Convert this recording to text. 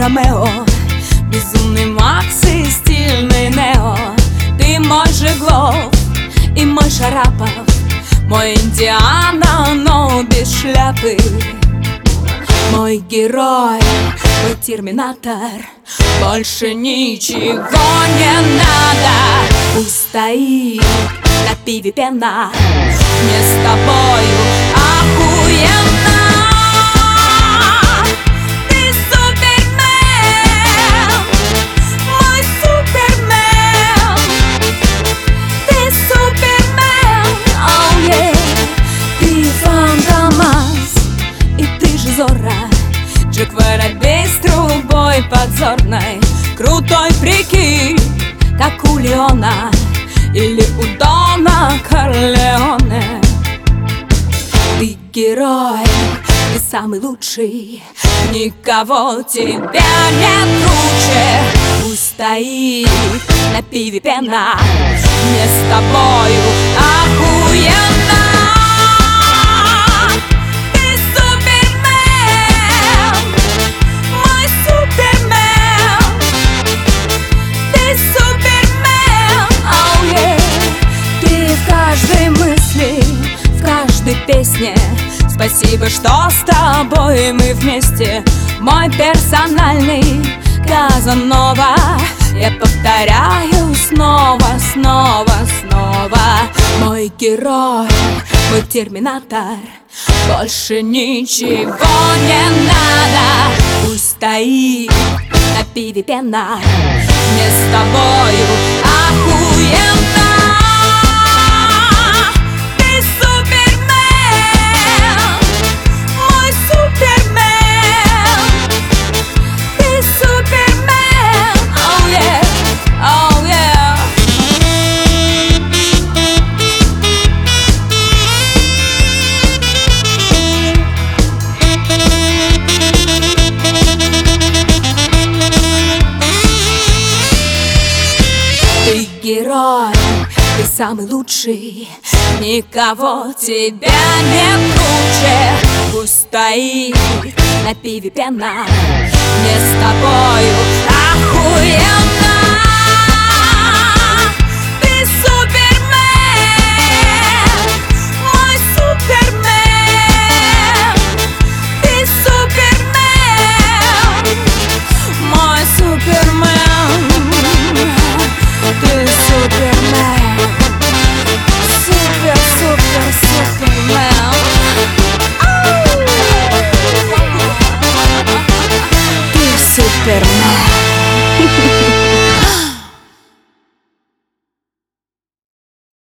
Ромео, безумный Макс и стильный Нео. Ты мой Жиглов и мой Шарапов, мой Индиана, но без шляпы. Мой герой, мой терминатор, больше ничего не надо. Пусть стоит на пиве пена, мне с тобою охуенно. Ты супермен, мой супермен. Ты супермен, оу yeah. Ты Фантомас, и ты же Зорро, Джек Воробей с трубой подзорной. Крутой прикид, как у Леона или у Дона Корлеоне. Ты герой, ты самый лучший, никого тебя нет круче. Пусть стоит на пиве пена, мне с тобою охуенно. Песне. Спасибо, что с тобой мы вместе. Мой персональный Казанова. Я повторяю снова, снова, снова. Мой герой, мой терминатор, больше ничего не надо. Пусть стоит на пиве пена, мне с тобою охуенно. Герой, ты самый лучший, никого тебя нет круче. Пусть стоит на пиве пена, мне